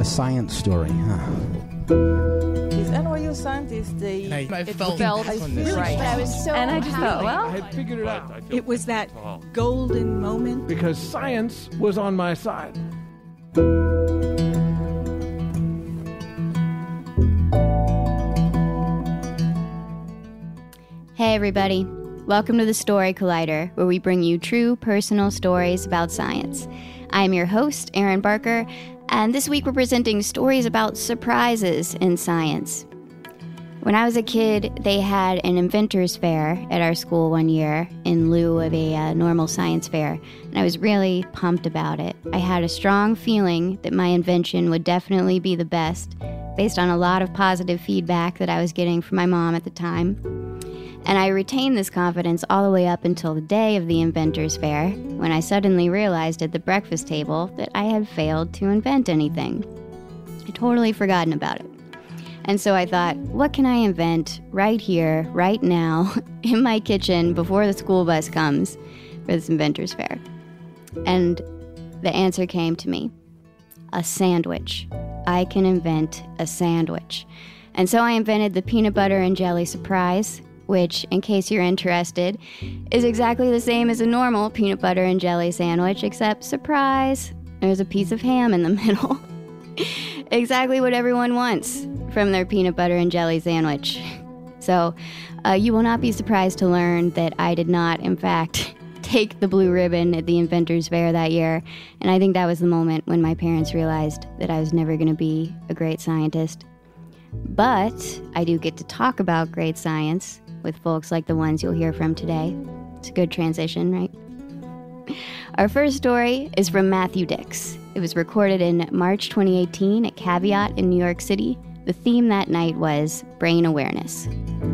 science story, huh? These NYU scientists, I felt right. But I was so And I just thought, well, I had figured it out. It was that golden moment. Because science was on my side. Hey everybody, welcome to the Story Collider, where we bring you true personal stories about science. I'm your host, Erin Barker, and this week we're presenting stories about surprises in science. When I was a kid, they had an inventor's fair at our school one year in lieu of a normal science fair, and I was really pumped about it. I had a strong feeling that my invention would definitely be the best, based on a lot of positive feedback that I was getting from my mom at the time. And I retained this confidence all the way up until the day of the inventor's fair, when I suddenly realized at the breakfast table that I had failed to invent anything. I'd totally forgotten about it. And so I thought, what can I invent right here, right now, in my kitchen before the school bus comes for this inventor's fair? And the answer came to me. A sandwich. I can invent a sandwich. And so I invented the peanut butter and jelly surprise, which, in case you're interested, is exactly the same as a normal peanut butter and jelly sandwich, except, surprise, there's a piece of ham in the middle. Exactly what everyone wants from their peanut butter and jelly sandwich. So, you will not be surprised to learn that I did not, in fact, take the blue ribbon at the Inventor's Fair that year, and I think that was the moment when my parents realized that I was never going to be a great scientist. But I do get to talk about great science with folks like the ones you'll hear from today. It's a good transition, right? Our first story is from Matthew Dix. It was recorded in March 2018 at Caveat in New York City. The theme that night was brain awareness.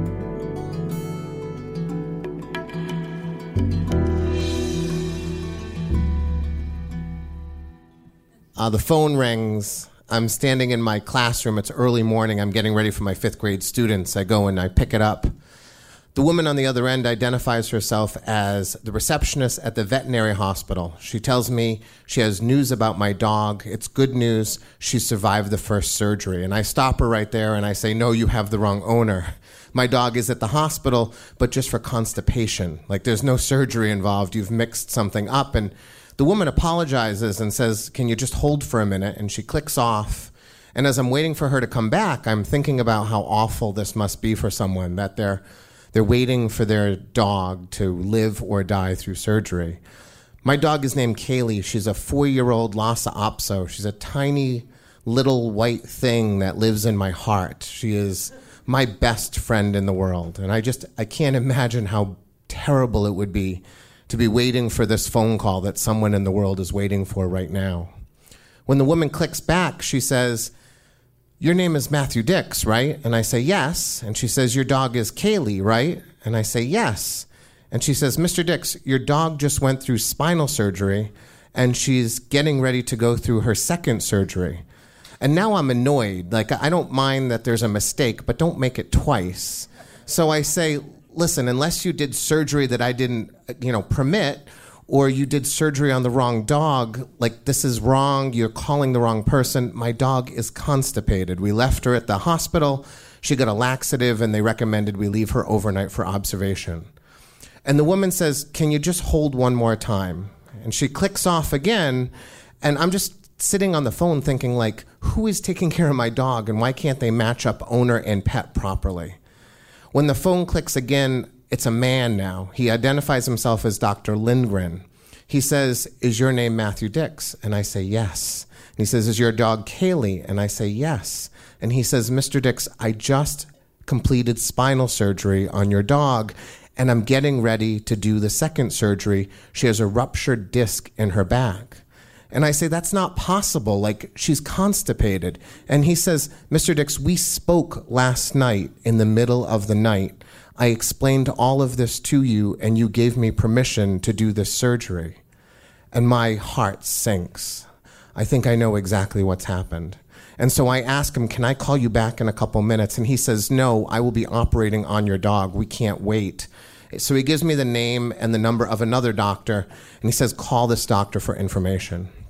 The phone rings. I'm standing in my classroom. It's early morning. I'm getting ready for my fifth grade students. I go and I pick it up. The woman on the other end identifies herself as the receptionist at the veterinary hospital. She tells me she has news about my dog. It's good news. She survived the first surgery. And I stop her right there and I say, no, you have the wrong owner. My dog is at the hospital, but just for constipation. Like, there's no surgery involved. You've mixed something up. And the woman apologizes and says, can you just hold for a minute? And she clicks off. And as I'm waiting for her to come back, I'm thinking about how awful this must be for someone, that they're waiting for their dog to live or die through surgery. My dog is named Kaylee. She's a 4-year-old Lhasa Apso. She's a tiny little white thing that lives in my heart. She is my best friend in the world. And I can't imagine how terrible it would be to be waiting for this phone call that someone in the world is waiting for right now. When the woman clicks back, she says, your name is Matthew Dix, right? And I say, yes. And she says, your dog is Kaylee, right? And I say, yes. And she says, Mr. Dix, your dog just went through spinal surgery, and she's getting ready to go through her second surgery. And now I'm annoyed. Like, I don't mind that there's a mistake, but don't make it twice. So I say, listen, unless you did surgery that I didn't, permit, or you did surgery on the wrong dog, like, this is wrong, you're calling the wrong person. My dog is constipated. We left her at the hospital. She got a laxative, and they recommended we leave her overnight for observation. And the woman says, can you just hold one more time? And she clicks off again, and I'm just sitting on the phone thinking, like, who is taking care of my dog, and why can't they match up owner and pet properly? When the phone clicks again, it's a man now. He identifies himself as Dr. Lindgren. He says, is your name Matthew Dix? And I say, yes. And he says, is your dog Kaylee? And I say, yes. And he says, Mr. Dix, I just completed spinal surgery on your dog, and I'm getting ready to do the second surgery. She has a ruptured disc in her back. And I say, that's not possible. Like, she's constipated. And he says, Mr. Dix, we spoke last night in the middle of the night. I explained all of this to you, and you gave me permission to do this surgery. And my heart sinks. I think I know exactly what's happened. And so I ask him, can I call you back in a couple minutes? And he says, no, I will be operating on your dog. We can't wait. So he gives me the name and the number of another doctor, and he says, call this doctor for information.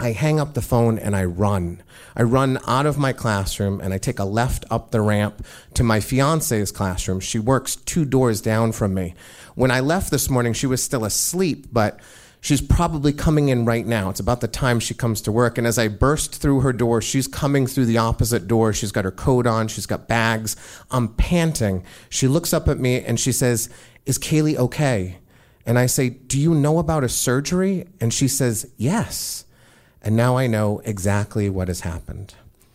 I hang up the phone and I run. I run out of my classroom and I take a left up the ramp to my fiance's classroom. She works 2 doors down from me. When I left this morning, she was still asleep, but she's probably coming in right now. It's about the time she comes to work. And as I burst through her door, she's coming through the opposite door. She's got her coat on. She's got bags. I'm panting. She looks up at me and she says, "Is Kaylee okay?" And I say, "Do you know about a surgery?" And she says, "Yes." And now I know exactly what has happened.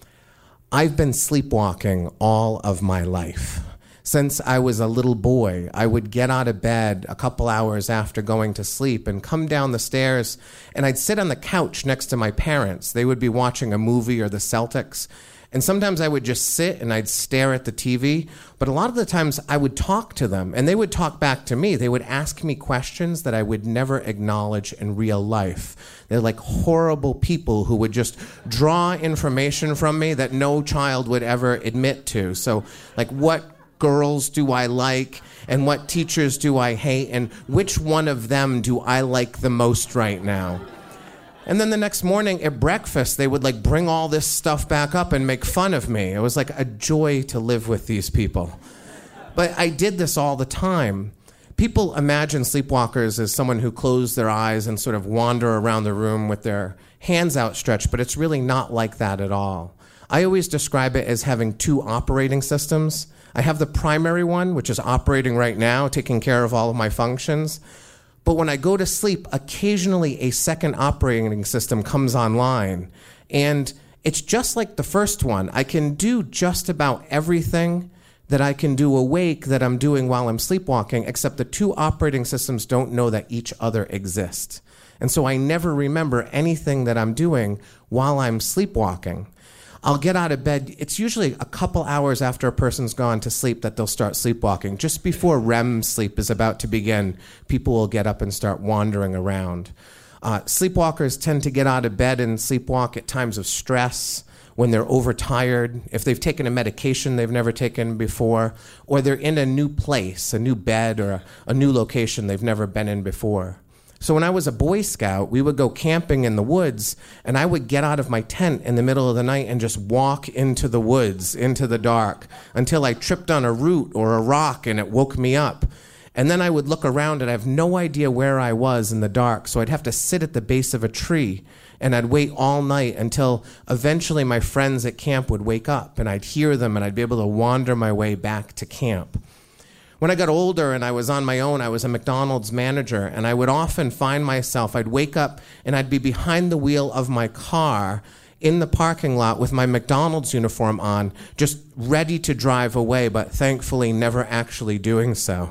I've been sleepwalking all of my life. Since I was a little boy, I would get out of bed a couple hours after going to sleep and come down the stairs, and I'd sit on the couch next to my parents. They would be watching a movie or the Celtics. And sometimes I would just sit and I'd stare at the TV, but a lot of the times I would talk to them and they would talk back to me. They would ask me questions that I would never acknowledge in real life. They're like horrible people who would just draw information from me that no child would ever admit to. So like, what girls do I like and what teachers do I hate and which one of them do I like the most right now? And then the next morning at breakfast, they would like bring all this stuff back up and make fun of me. It was like a joy to live with these people. But I did this all the time. People imagine sleepwalkers as someone who closes their eyes and sort of wander around the room with their hands outstretched, but it's really not like that at all. I always describe it as having 2 operating systems. I have the primary one, which is operating right now, taking care of all of my functions. But when I go to sleep, occasionally a second operating system comes online. And it's just like the first one. I can do just about everything that I can do awake that I'm doing while I'm sleepwalking, except the 2 operating systems don't know that each other exist. And so I never remember anything that I'm doing while I'm sleepwalking. I'll get out of bed. It's usually a couple hours after a person's gone to sleep that they'll start sleepwalking. Just before REM sleep is about to begin, people will get up and start wandering around. Sleepwalkers tend to get out of bed and sleepwalk at times of stress, when they're overtired, if they've taken a medication they've never taken before, or they're in a new place, a new bed, or a new location they've never been in before. So when I was a Boy Scout, we would go camping in the woods, and I would get out of my tent in the middle of the night and just walk into the woods, into the dark, until I tripped on a root or a rock and it woke me up. And then I would look around and I have no idea where I was in the dark, so I'd have to sit at the base of a tree, and I'd wait all night until eventually my friends at camp would wake up, and I'd hear them, and I'd be able to wander my way back to camp. When I got older and I was on my own, I was a McDonald's manager, and I would often find myself, I'd wake up and I'd be behind the wheel of my car in the parking lot with my McDonald's uniform on, just ready to drive away, but thankfully never actually doing so.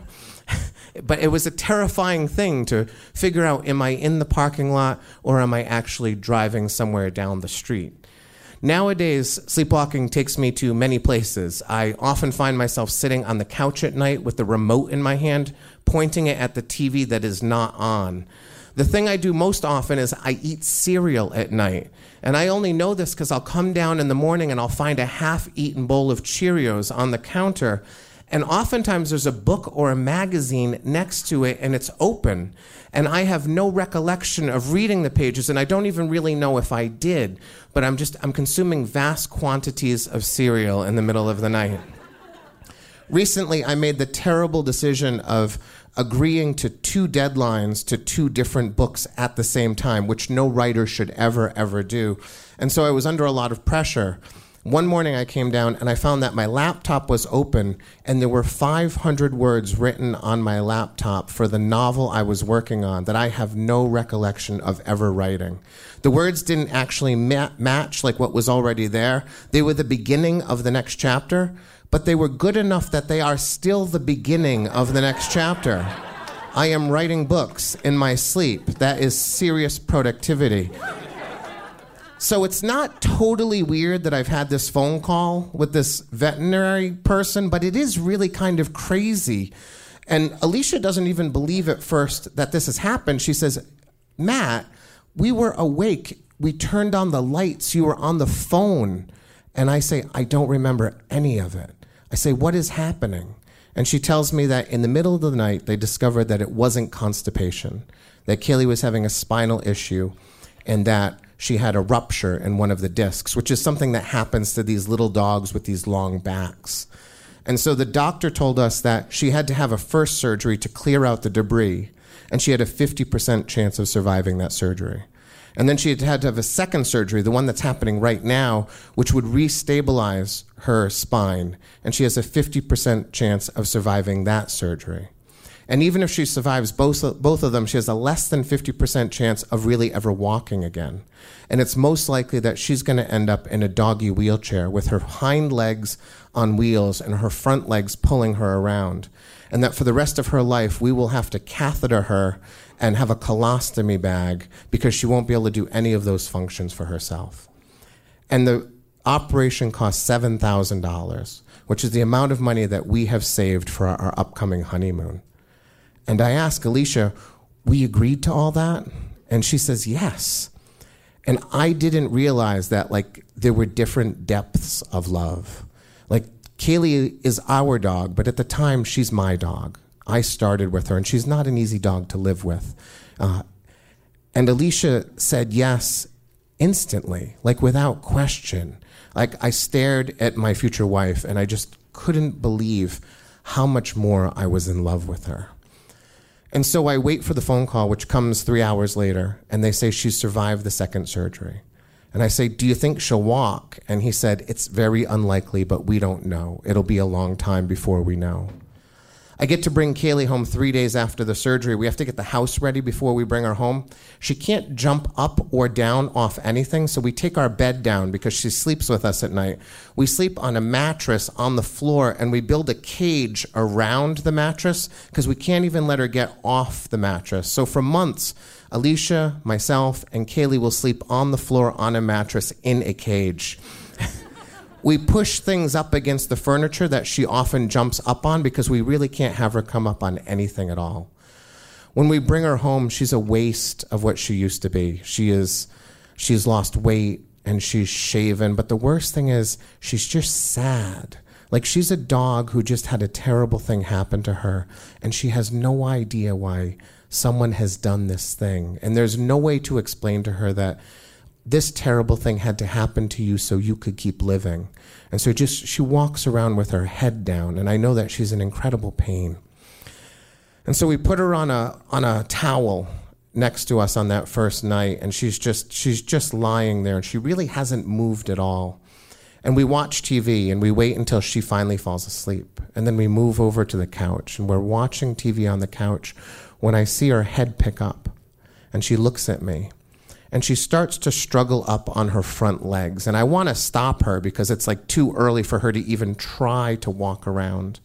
But it was a terrifying thing to figure out, am I in the parking lot or am I actually driving somewhere down the street? Nowadays, sleepwalking takes me to many places. I often find myself sitting on the couch at night with the remote in my hand, pointing it at the TV that is not on. The thing I do most often is I eat cereal at night. And I only know this because I'll come down in the morning and I'll find a half-eaten bowl of Cheerios on the counter. And oftentimes there's a book or a magazine next to it and it's open. And I have no recollection of reading the pages, and I don't even really know if I did. But I'm consuming vast quantities of cereal in the middle of the night. Recently, I made the terrible decision of agreeing to 2 deadlines to 2 different books at the same time, which no writer should ever do. And so I was under a lot of pressure. One morning I came down and I found that my laptop was open and there were 500 words written on my laptop for the novel I was working on that I have no recollection of ever writing. The words didn't actually match like what was already there. They were the beginning of the next chapter, but they were good enough that they are still the beginning of the next chapter. I am writing books in my sleep. That is serious productivity. So it's not totally weird that I've had this phone call with this veterinary person, but it is really kind of crazy. And Alicia doesn't even believe at first that this has happened. She says, "Matt, we were awake. We turned on the lights. You were on the phone." And I say, "I don't remember any of it." I say, "What is happening?" And she tells me that in the middle of the night, they discovered that it wasn't constipation, that Kaylee was having a spinal issue, and that she had a rupture in one of the discs, which is something that happens to these little dogs with these long backs. And so the doctor told us that she had to have a first surgery to clear out the debris, and she had a 50% chance of surviving that surgery. And then she had to have a second surgery, the one that's happening right now, which would restabilize her spine, and she has a 50% chance of surviving that surgery. And even if she survives both of them, she has a less than 50% chance of really ever walking again. And it's most likely that she's going to end up in a doggy wheelchair with her hind legs on wheels and her front legs pulling her around. And that for the rest of her life, we will have to catheter her and have a colostomy bag because she won't be able to do any of those functions for herself. And the operation cost $7,000, which is the amount of money that we have saved for our upcoming honeymoon. And I asked Alicia, we agreed to all that? And she says, yes. And I didn't realize that, there were different depths of love. Kaylee is our dog, but at the time, she's my dog. I started with her, and she's not an easy dog to live with. And Alicia said yes instantly, without question. I stared at my future wife, and I just couldn't believe how much more I was in love with her. And so I wait for the phone call, which comes 3 hours later, and they say she's survived the second surgery. And I say, do you think she'll walk? And he said, it's very unlikely, but we don't know. It'll be a long time before we know. I get to bring Kaylee home 3 days after the surgery. We have to get the house ready before we bring her home. She can't jump up or down off anything, so we take our bed down because she sleeps with us at night. We sleep on a mattress on the floor, and we build a cage around the mattress because we can't even let her get off the mattress. So for months, Alicia, myself, and Kaylee will sleep on the floor on a mattress in a cage. We push things up against the furniture that she often jumps up on because we really can't have her come up on anything at all. When we bring her home, she's a waste of what she used to be. She's lost weight and she's shaven, but the worst thing is she's just sad. She's a dog who just had a terrible thing happen to her, and she has no idea why someone has done this thing. And there's no way to explain to her that this terrible thing had to happen to you so you could keep living. And so she walks around with her head down, and I know that she's in incredible pain. And so we put her on a towel next to us on that first night, and she's just lying there, and she really hasn't moved at all. And we watch TV, and we wait until she finally falls asleep. And then we move over to the couch, and we're watching TV on the couch when I see her head pick up, and she looks at me. And she starts to struggle up on her front legs. And I want to stop her because it's too early for her to even try to walk around.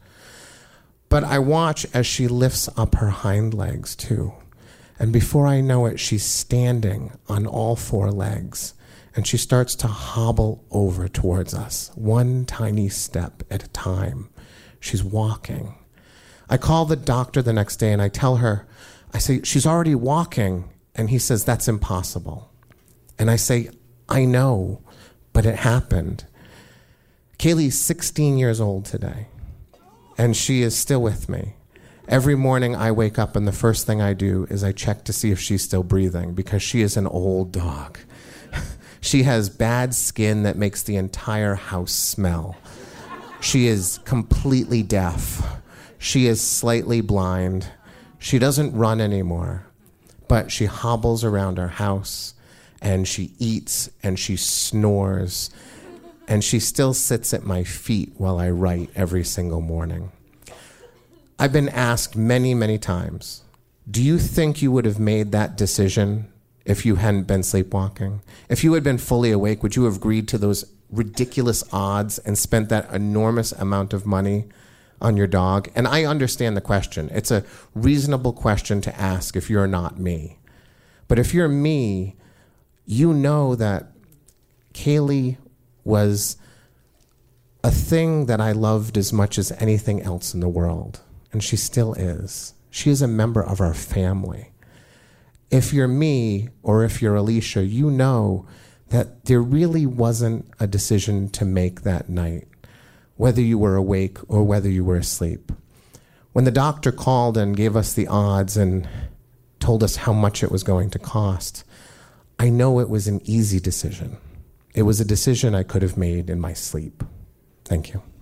But I watch as she lifts up her hind legs too. And before I know it, she's standing on all four legs. And she starts to hobble over towards us, one tiny step at a time. She's walking. I call the doctor the next day and I tell her, I say, she's already walking. And he says, that's impossible. And I say, I know, but it happened. Kaylee's 16 years old today, and she is still with me. Every morning I wake up and the first thing I do is I check to see if she's still breathing because she is an old dog. She has bad skin that makes the entire house smell. She is completely deaf. She is slightly blind. She doesn't run anymore. But she hobbles around our house, and she eats, and she snores, and she still sits at my feet while I write every single morning. I've been asked many, many times, do you think you would have made that decision if you hadn't been sleepwalking? If you had been fully awake, would you have agreed to those ridiculous odds and spent that enormous amount of money on your dog? And I understand the question. It's a reasonable question to ask if you're not me. But if you're me, you know that Kaylee was a thing that I loved as much as anything else in the world. And she still is. She is a member of our family. If you're me or if you're Alicia, you know that there really wasn't a decision to make that night, whether you were awake or whether you were asleep. When the doctor called and gave us the odds and told us how much it was going to cost, I know it was an easy decision. It was a decision I could have made in my sleep. Thank you.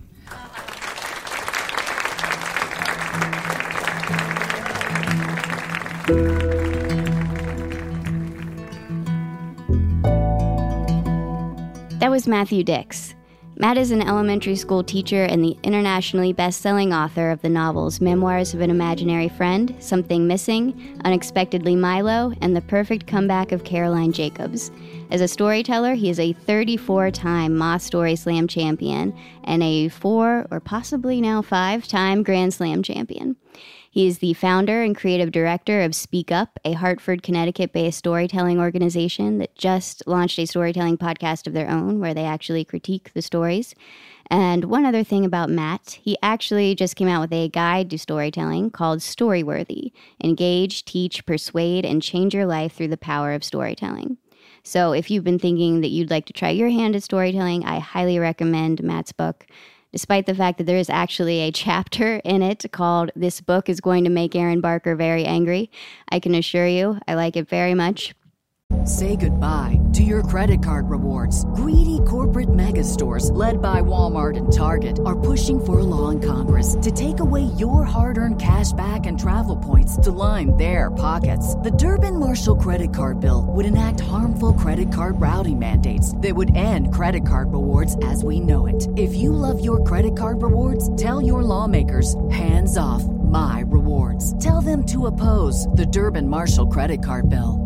That was Matthew Dix. Matt is an elementary school teacher and the internationally best-selling author of the novels Memoirs of an Imaginary Friend, Something Missing, Unexpectedly Milo, and The Perfect Comeback of Caroline Jacobs. As a storyteller, he is a 34-time Moth Story Slam champion and a 4 or possibly now 5-time Grand Slam champion. He is the founder and creative director of Speak Up, a Hartford, Connecticut-based storytelling organization that just launched a storytelling podcast of their own where they actually critique the stories. And one other thing about Matt, he actually just came out with a guide to storytelling called Storyworthy. Engage, teach, persuade, and change your life through the power of storytelling. So if you've been thinking that you'd like to try your hand at storytelling, I highly recommend Matt's book. Despite the fact that there is actually a chapter in it called This Book is Going to Make Erin Barker Very Angry, I can assure you I like it very much. Say goodbye to your credit card rewards. Greedy corporate mega stores, led by Walmart and Target, are pushing for a law in Congress to take away your hard-earned cash back and travel points to line their pockets. The Durbin-Marshall credit card bill would enact harmful credit card routing mandates that would end credit card rewards as we know it. If you love your credit card rewards, tell your lawmakers, hands off my rewards. Tell them to oppose the Durbin-Marshall credit card bill.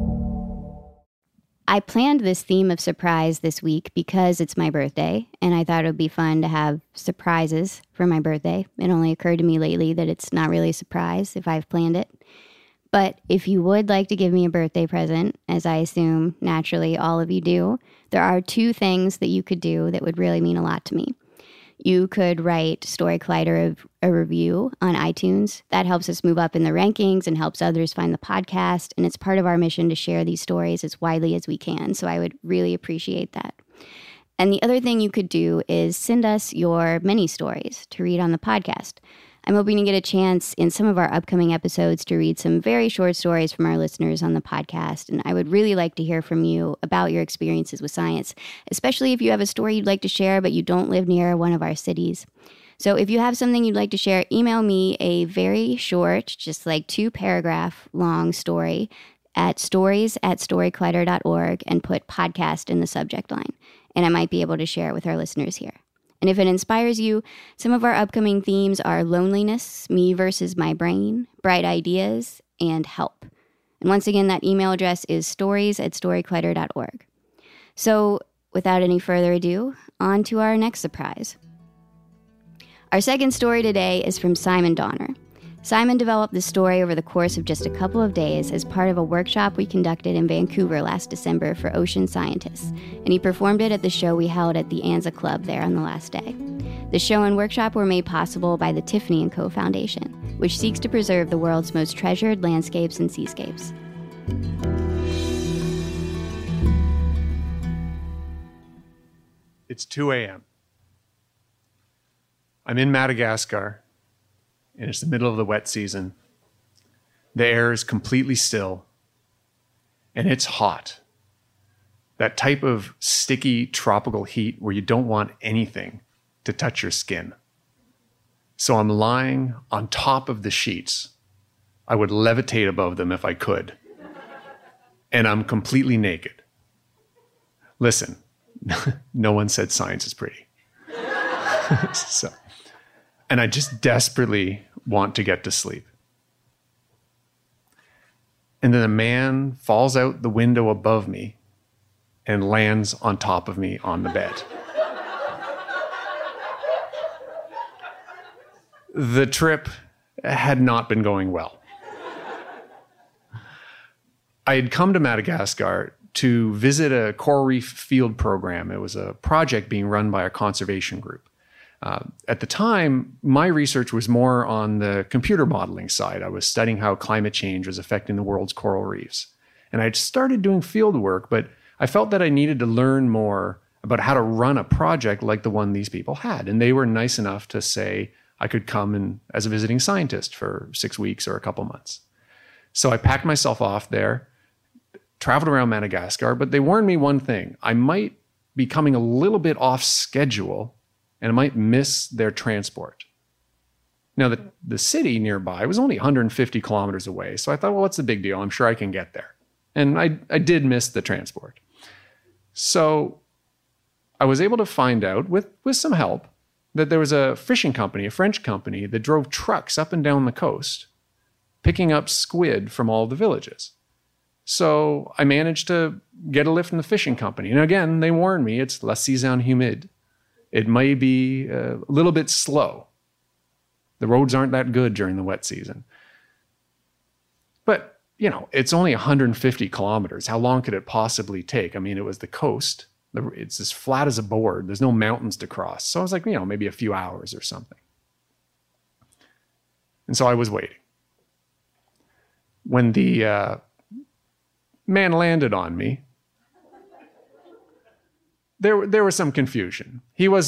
I planned this theme of surprise this week because it's my birthday, and I thought it would be fun to have surprises for my birthday. It only occurred to me lately that it's not really a surprise if I've planned it. But if you would like to give me a birthday present, as I assume naturally all of you do, there are 2 things that you could do that would really mean a lot to me. You could write Story Collider a review on iTunes. That helps us move up in the rankings and helps others find the podcast. And it's part of our mission to share these stories as widely as we can. So I would really appreciate that. And the other thing you could do is send us your mini stories to read on the podcast. I'm hoping to get a chance in some of our upcoming episodes to read some very short stories from our listeners on the podcast, and I would really like to hear from you about your experiences with science, especially if you have a story you'd like to share but you don't live near one of our cities. So if you have something you'd like to share, email me a very short, just like 2-paragraph long story at stories@storycollider.org and put podcast in the subject line, and I might be able to share it with our listeners here. And if it inspires you, some of our upcoming themes are loneliness, me versus my brain, bright ideas, and help. And once again, that email address is stories@storycollider.org. So without any further ado, on to our next surprise. Our second story today is from Simon Donner. Simon developed this story over the course of just a couple of days as part of a workshop we conducted in Vancouver last December for ocean scientists, and he performed it at the show we held at the Anza Club there on the last day. The show and workshop were made possible by the Tiffany & Co. Foundation, which seeks to preserve the world's most treasured landscapes and seascapes. It's 2 a.m. I'm in Madagascar, and it's the middle of the wet season. The air is completely still, and it's hot. That type of sticky tropical heat where you don't want anything to touch your skin. So I'm lying on top of the sheets. I would levitate above them if I could. And I'm completely naked. Listen, no one said science is pretty. And I just desperately want to get to sleep. And then a man falls out the window above me and lands on top of me on the bed. The trip had not been going well. I had come to Madagascar to visit a coral reef field program. It was a project being run by a conservation group. At the time, my research was more on the computer modeling side. I was studying how climate change was affecting the world's coral reefs. And I'd started doing field work, but I felt that I needed to learn more about how to run a project like the one these people had. And they were nice enough to say I could come as a visiting scientist for 6 weeks or a couple months. So I packed myself off there, traveled around Madagascar, but they warned me one thing. I might be coming a little bit off schedule and I might miss their transport. Now, the city nearby was only 150 kilometers away, so I thought, well, what's the big deal? I'm sure I can get there. And I did miss the transport. So I was able to find out, with some help, that there was a fishing company, a French company, that drove trucks up and down the coast, picking up squid from all the villages. So I managed to get a lift from the fishing company. And again, they warned me, it's la saison humide. It may be a little bit slow. The roads aren't that good during the wet season. But, it's only 150 kilometers. How long could it possibly take? I mean, it was the coast. It's as flat as a board. There's no mountains to cross. So I was like, maybe a few hours or something. And so I was waiting. When the man landed on me, there was some confusion. He was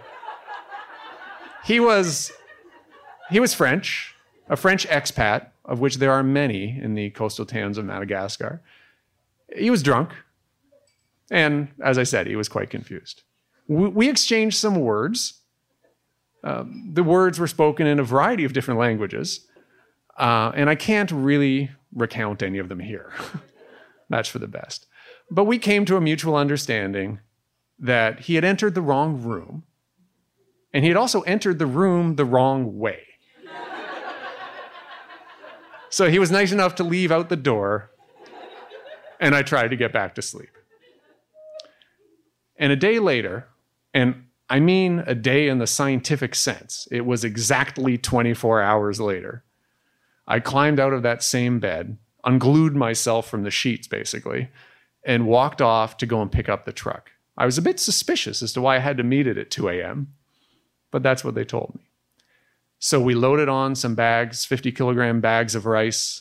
French, a French expat, of which there are many in the coastal towns of Madagascar. He was drunk. And as I said, he was quite confused. We exchanged some words. The words were spoken in a variety of different languages. And I can't really recount any of them here. That's for the best. But we came to a mutual understanding that he had entered the wrong room. And he had also entered the room the wrong way. So he was nice enough to leave out the door. And I tried to get back to sleep. And a day later, and I mean a day in the scientific sense, it was exactly 24 hours later, I climbed out of that same bed, unglued myself from the sheets basically, and walked off to go and pick up the truck. I was a bit suspicious as to why I had to meet it at 2 a.m., but that's what they told me. So we loaded on some bags, 50-kilogram bags of rice.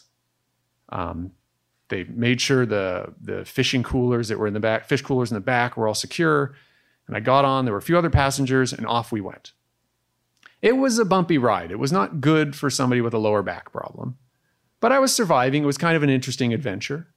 They made sure the fishing coolers that were in the back, fish coolers in the back, were all secure. And I got on, there were a few other passengers, and off we went. It was a bumpy ride. It was not good for somebody with a lower back problem. But I was surviving. It was kind of an interesting adventure.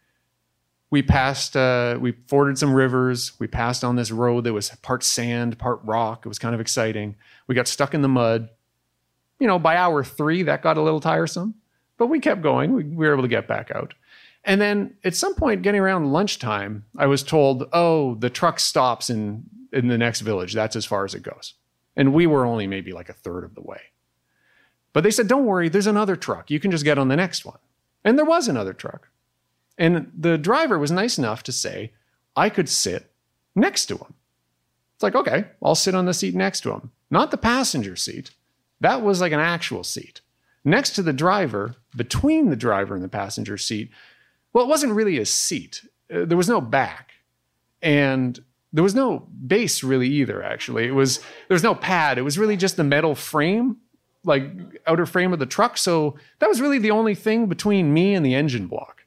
We forded some rivers. We passed on this road that was part sand, part rock. It was kind of exciting. We got stuck in the mud. By hour 3, that got a little tiresome. But we kept going. We were able to get back out. And then at some point, getting around lunchtime, I was told, oh, the truck stops in the next village. That's as far as it goes. And we were only maybe like a third of the way. But they said, don't worry, there's another truck. You can just get on the next one. And there was another truck. And the driver was nice enough to say, I could sit next to him. It's like, okay, I'll sit on the seat next to him. Not the passenger seat. That was like an actual seat. Next to the driver, between the driver and the passenger seat, well, it wasn't really a seat. There was no back. And there was no base really either, actually. There was no pad. It was really just the metal frame, like outer frame of the truck. So that was really the only thing between me and the engine block.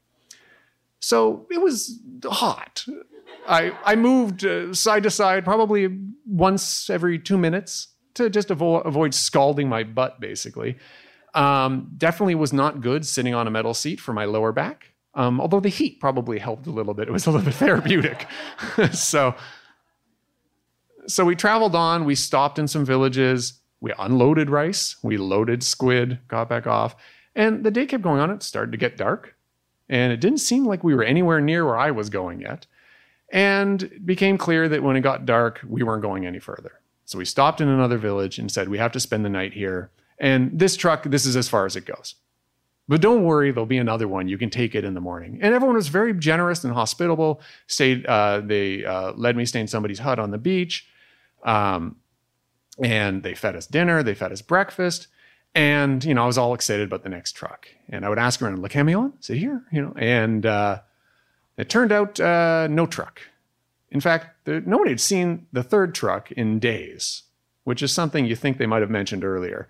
So it was hot. I moved side to side probably once every 2 minutes to just avoid scalding my butt, basically. Definitely was not good sitting on a metal seat for my lower back. Although the heat probably helped a little bit. It was a little bit therapeutic. So we traveled on. We stopped in some villages. We unloaded rice. We loaded squid, got back off. And the day kept going on. It started to get dark. And it didn't seem like we were anywhere near where I was going yet. And it became clear that when it got dark, we weren't going any further. So we stopped in another village and said, we have to spend the night here. And this truck, this is as far as it goes. But don't worry, there'll be another one. You can take it in the morning. And everyone was very generous and hospitable. They led me stay in somebody's hut on the beach. And they fed us dinner. They fed us breakfast. And, I was all excited about the next truck. And I would ask around, Le Camion, is it here? And it turned out no truck. In fact, nobody had seen the third truck in days, which is something you think they might have mentioned earlier.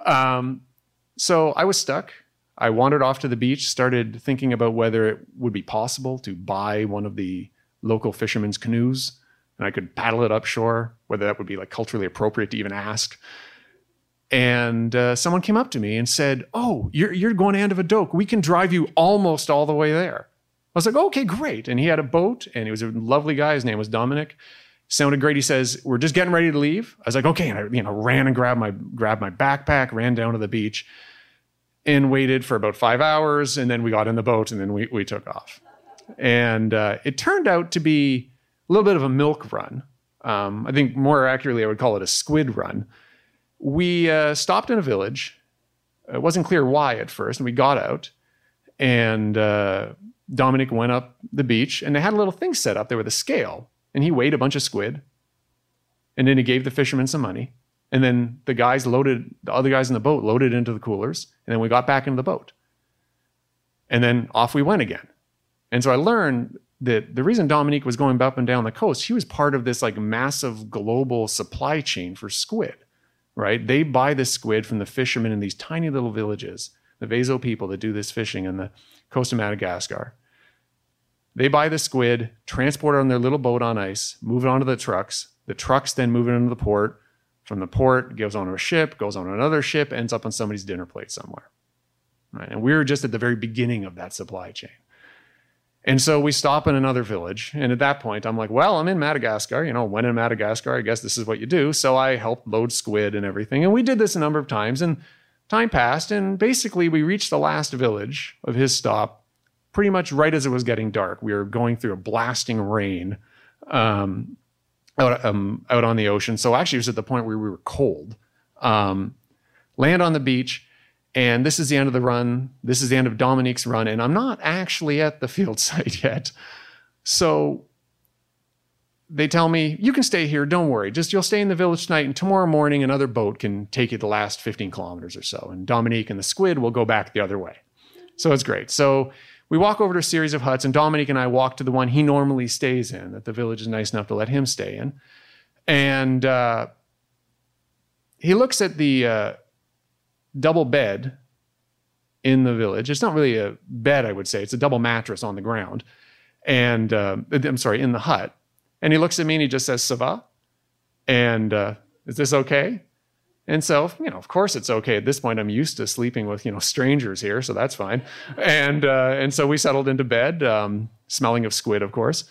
So I was stuck. I wandered off to the beach, started thinking about whether it would be possible to buy one of the local fishermen's canoes, and I could paddle it upshore, whether that would be like culturally appropriate to even ask. And someone came up to me and said, oh, you're going to Andivadoke. We can drive you almost all the way there. I was like, okay, great. And he had a boat, and he was a lovely guy. His name was Dominic. Sounded great. He says, we're just getting ready to leave. I was like, okay. And I ran and grabbed my backpack, ran down to the beach, and waited for about 5 hours. And then we got in the boat, and then we took off. And it turned out to be a little bit of a milk run. I think more accurately, I would call it a squid run. We stopped in a village. It wasn't clear why at first. And we got out, and Dominic went up the beach, and they had a little thing set up there with a scale. And he weighed a bunch of squid, and then he gave the fishermen some money. And then the other guys in the boat loaded into the coolers, and then we got back into the boat. And then off we went again. And so I learned that the reason Dominique was going up and down the coast, he was part of this like massive global supply chain for squid, right? They buy the squid from the fishermen in these tiny little villages, the Vezo people that do this fishing on the coast of Madagascar. They buy the squid, transport it on their little boat on ice, move it onto the trucks. The trucks then move it into the port. From the port, it goes onto a ship, goes on another ship, ends up on somebody's dinner plate somewhere. Right? And we were just at the very beginning of that supply chain. And so we stop in another village. And at that point, I'm like, well, I'm in Madagascar. When in Madagascar, I guess this is what you do. So I helped load squid and everything. And we did this a number of times. And time passed. And basically, we reached the last village of his stop pretty much right as it was getting dark. We were going through a blasting rain out on the ocean. So actually, it was at the point where we were cold. Land on the beach. And this is the end of the run. This is the end of Dominique's run. And I'm not actually at the field site yet. So they tell me, you can stay here. Don't worry. You'll stay in the village tonight. And tomorrow morning, another boat can take you the last 15 kilometers or so. And Dominique and the squid will go back the other way. So it's great. So we walk over to a series of huts. And Dominique and I walk to the one he normally stays in, that the village is nice enough to let him stay in. And he looks at the double bed in the village. It's not really a bed, I would say. It's a double mattress on the ground. And in the hut. And he looks at me and he just says, "Ça va?" And is this okay? And so, of course it's okay. At this point, I'm used to sleeping with, strangers here, so that's fine. And so we settled into bed, smelling of squid, of course.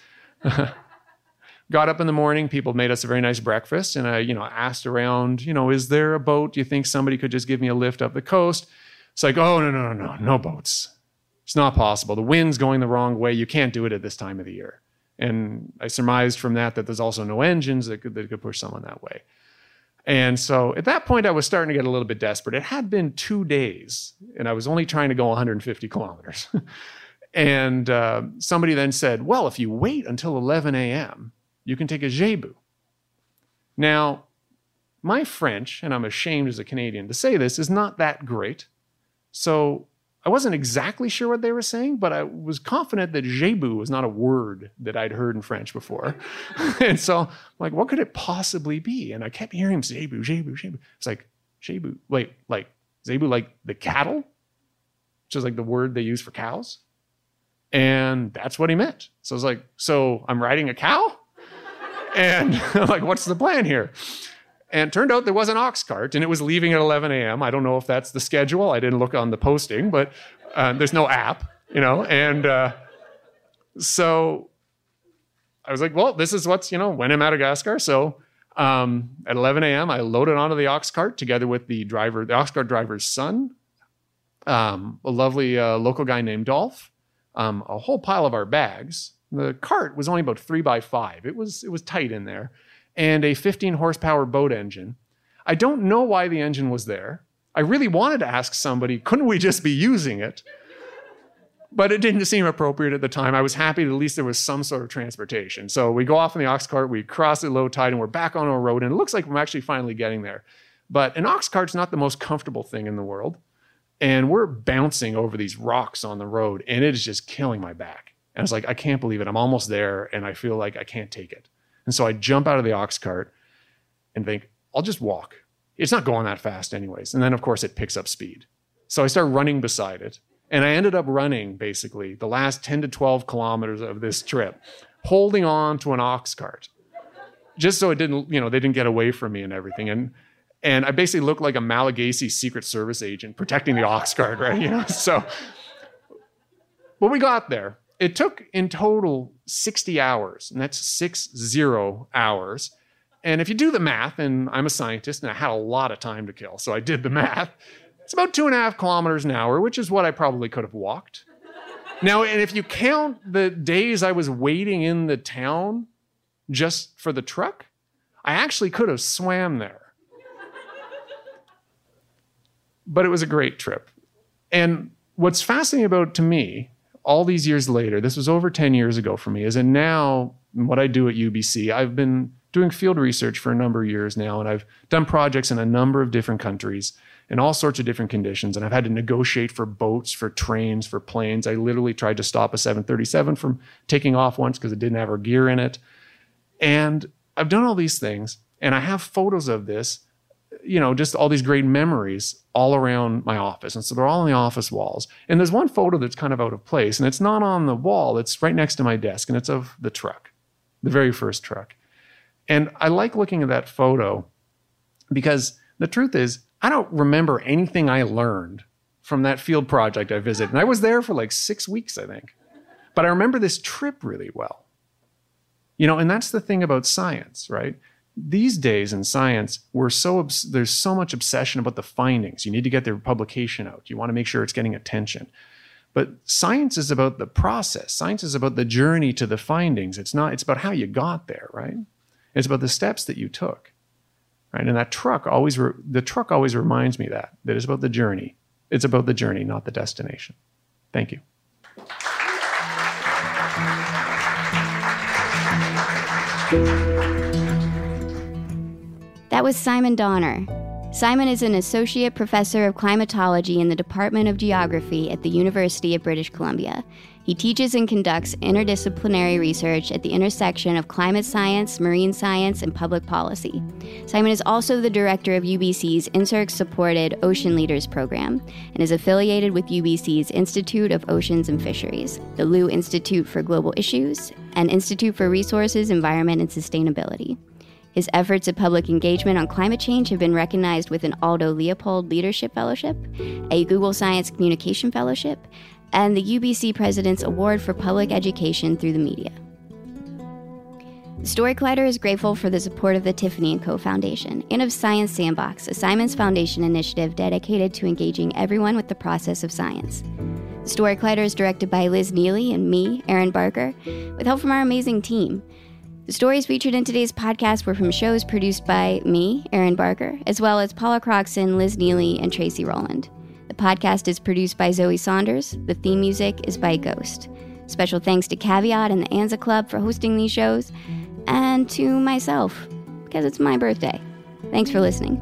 Got up in the morning, people made us a very nice breakfast, and I, asked around, is there a boat? Do you think somebody could just give me a lift up the coast? It's like, oh, no boats. It's not possible. The wind's going the wrong way. You can't do it at this time of the year. And I surmised from that there's also no engines that could push someone that way. And so at that point, I was starting to get a little bit desperate. It had been 2 days, and I was only trying to go 150 kilometers. And somebody then said, well, if you wait until 11 a.m., you can take a Jebu. Now, my French, and I'm ashamed as a Canadian to say this, is not that great. So I wasn't exactly sure what they were saying, but I was confident that Jebu was not a word that I'd heard in French before. And so I'm like, what could it possibly be? And I kept hearing Jebu. It's like, Jebu, wait, like Zebu, like the cattle, which is like the word they use for cows. And that's what he meant. So I was like, so I'm riding a cow? And I'm like, what's the plan here? And it turned out there was an ox cart, and it was leaving at 11 a.m. I don't know if that's the schedule. I didn't look on the posting, but there's no app, And so I was like, well, this is what's, when in Madagascar. So at 11 a.m., I loaded onto the ox cart together with the ox cart driver's son, a lovely local guy named Dolph, a whole pile of our bags. The cart was only about 3 by 5. It was tight in there. And a 15 horsepower boat engine. I don't know why the engine was there. I really wanted to ask somebody, couldn't we just be using it? But it didn't seem appropriate at the time. I was happy that at least there was some sort of transportation. So we go off in the ox cart, we cross it low tide, and we're back on our road. And it looks like we're actually finally getting there. But an ox cart's not the most comfortable thing in the world. And we're bouncing over these rocks on the road, and it is just killing my back. And I was like, I can't believe it. I'm almost there, and I feel like I can't take it. And so I jump out of the ox cart and think, I'll just walk. It's not going that fast anyways. And then, of course, it picks up speed. So I start running beside it. And I ended up running, basically, the last 10 to 12 kilometers of this trip, holding on to an ox cart, just so it didn't, they didn't get away from me and everything. And I basically looked like a Malagasy Secret Service agent protecting the ox cart, right? So, but we got there. It took in total 60 hours, and that's 60 hours. And if you do the math, and I'm a scientist and I had a lot of time to kill, so I did the math, it's about 2.5 kilometers an hour, which is what I probably could have walked. Now, and if you count the days I was waiting in the town just for the truck, I actually could have swam there. But it was a great trip. And what's fascinating about, to me, all these years later, this was over 10 years ago for me, is that now what I do at UBC, I've been doing field research for a number of years now, and I've done projects in a number of different countries in all sorts of different conditions, and I've had to negotiate for boats, for trains, for planes. I literally tried to stop a 737 from taking off once because it didn't have our gear in it. And I've done all these things, and I have photos of this, just all these great memories all around my office. And so they're all on the office walls. And there's one photo that's kind of out of place, and it's not on the wall. It's right next to my desk, and it's of the truck, the very first truck. And I like looking at that photo because the truth is, I don't remember anything I learned from that field project I visited. And I was there for like 6 weeks, I think. But I remember this trip really well. And that's the thing about science, right? These days in science, there's so much obsession about the findings. You need to get their publication out. You want to make sure it's getting attention. But science is about the process. Science is about the journey to the findings. It's about how you got there, right? It's about the steps that you took. Right? And that truck always reminds me that it's about the journey. It's about the journey, not the destination. Thank you. That was Simon Donner. Simon is an associate professor of climatology in the Department of Geography at the University of British Columbia. He teaches and conducts interdisciplinary research at the intersection of climate science, marine science, and public policy. Simon is also the director of UBC's INSERC-supported Ocean Leaders program and is affiliated with UBC's Institute of Oceans and Fisheries, the Liu Institute for Global Issues, and Institute for Resources, Environment, and Sustainability. His efforts at public engagement on climate change have been recognized with an Aldo Leopold Leadership Fellowship, a Google Science Communication Fellowship, and the UBC President's Award for Public Education through the media. Story Collider is grateful for the support of the Tiffany & Co. Foundation and of Science Sandbox, a Simons Foundation initiative dedicated to engaging everyone with the process of science. Story Collider is directed by Liz Neely and me, Erin Barker, with help from our amazing team. The stories featured in today's podcast were from shows produced by me, Erin Barker, as well as Paula Croxon, Liz Neely, and Tracy Rowland. The podcast is produced by Zoe Saunders. The theme music is by Ghost. Special thanks to Caveat and the Anza Club for hosting these shows, and to myself, because it's my birthday. Thanks for listening.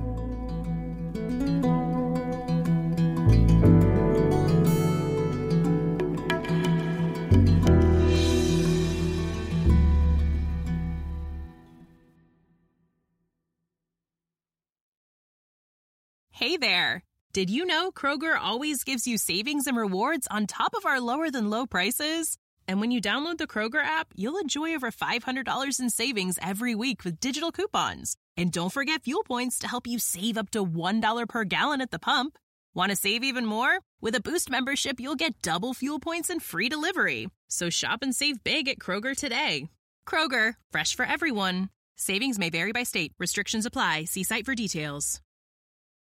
Hey there! Did you know Kroger always gives you savings and rewards on top of our lower-than-low prices? And when you download the Kroger app, you'll enjoy over $500 in savings every week with digital coupons. And don't forget fuel points to help you save up to $1 per gallon at the pump. Want to save even more? With a Boost membership, you'll get double fuel points and free delivery. So shop and save big at Kroger today. Kroger, fresh for everyone. Savings may vary by state. Restrictions apply. See site for details.